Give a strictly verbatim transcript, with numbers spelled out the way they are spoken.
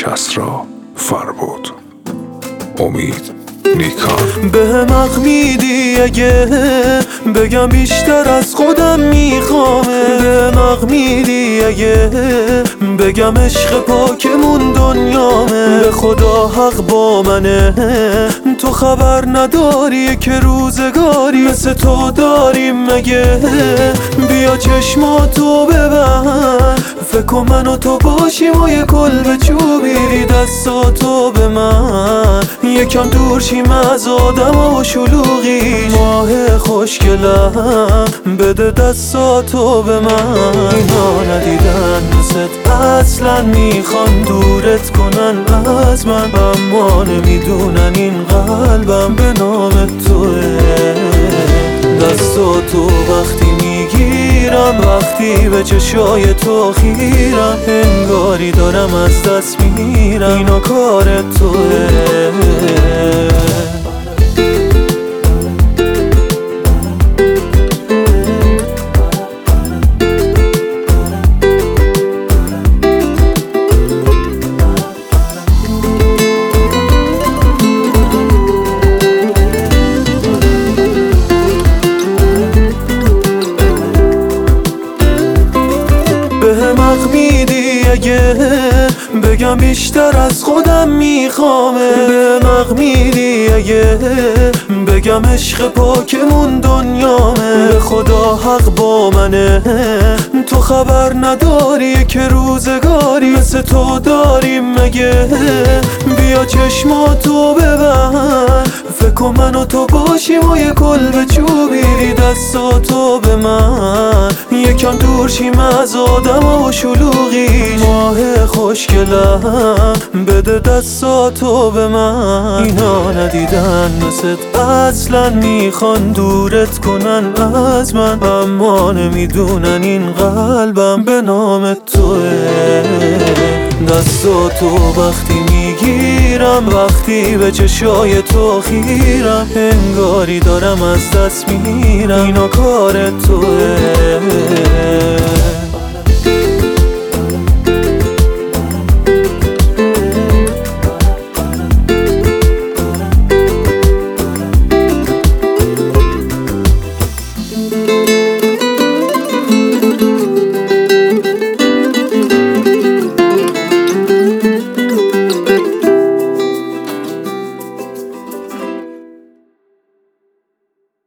کسری فربود. امید نیکان. به حق میدی اگه بگم بیشتر از خودم میخوامه. به حق میدی اگه بگم عشق پاکمون دنیامه. به خدا حق با منه، تو خبر نداری که روزگاری مثل تو داریم مگه. بیا چشماتو ببند، فکر کن من و تو باشیم و یه کلبه چوبی. دستاتو به من یکم دور شیم از آدم و شلوغی. ماه خوشگلم بده دستاتو به من. اینا ندیدن دوست اصلا میخوان دورت کنن از من، اما نمیدونن این قلبم به نام توه. دستاتو وقتی میگیرم، وقتی به چشای تو خیرم، انگاری دارم از دست میرم. اینا کار توه. حق میدی اگه بگم بیشتر از خودم میخوامه. به حق میدی اگه بگم عشق پاکمون دنیامه. به خدا حق با منه، تو خبر نداری که روزگاری مثل تو داریم مگه. بیا چشماتو ببند، فکر کن من و تو باشیم و یه کلبه چوبی. دستاتو به من یکم دور شیم از آدم و شلوغی. ماه خوشگلم بده دستاتو به من. اینا ندیدن مثل اصلا میخوان دورت کنن از من، اما نمیدونن این قلبم به نام توه. دستاتو وقتی میگیرم، وقتی به چشای تو خیرم، انگاری دارم از دست میرم. اینا کار توه.